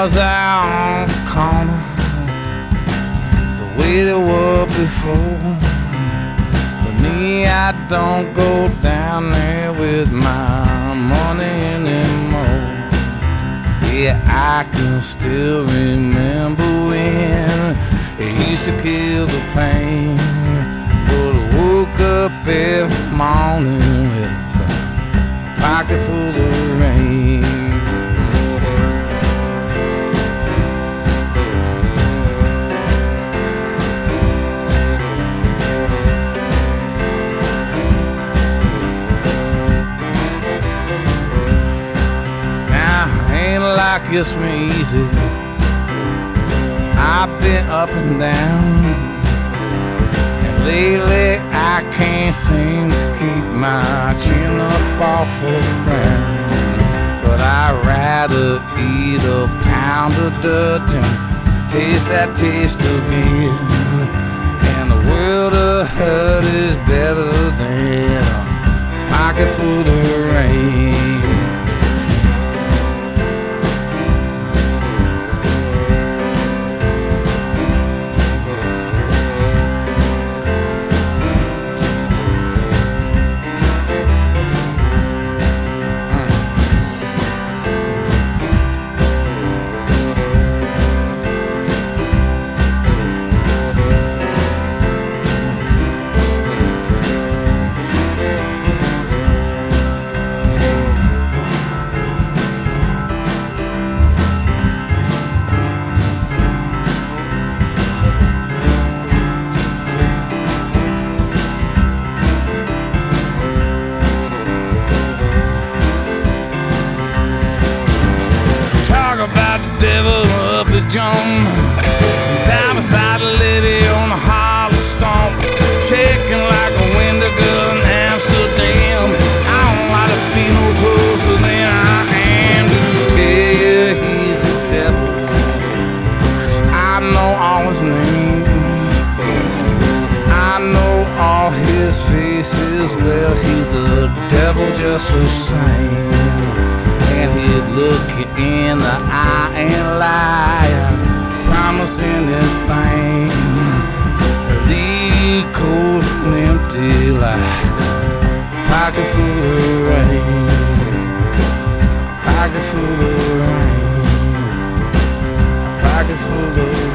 cars out on the corner the way they were before. But me, I don't go down there with my money anymore. Yeah, I can still remember when it used to kill the pain. But I woke up every morning with a pocket full of rain. Like it's me easy. I've been up and down, and lately I can't seem to keep my chin up off the ground. But I'd rather eat a pound of dirt and taste that taste again. And the world of hurt is better than a pocket full of rain. Devil up the John, down beside the lady on the Harley Stomp, shaking like a window girl in Amsterdam. I don't like to be no closer than I am to tell you he's the devil, 'cause I know all his name, I know all his faces. Well, he's the devil just the same. And he'd look you in the eye and lie, promise anything, leave cold and empty like a pocket full of rain, pocket full of rain, pocket full of rain.